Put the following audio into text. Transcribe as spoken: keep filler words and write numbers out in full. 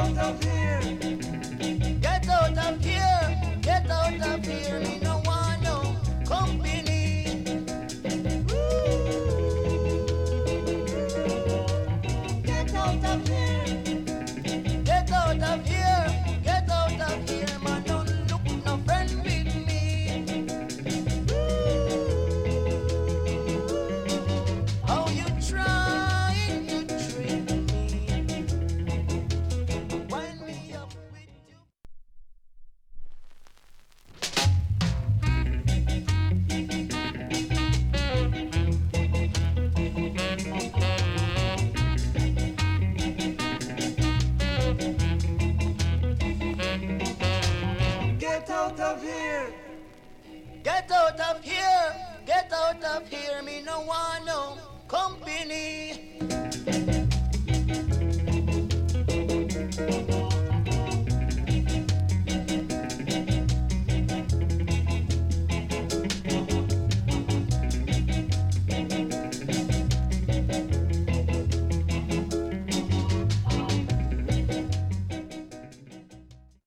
out of here. Get out of here. Get out of here. Me no want no company. Get out of here. Get out of here. Get out of here. Man, don't look no friend with me. How you trying to trick me? Wind me up with you. Get out of here. Get out of here. Get out of here. Me no want no company.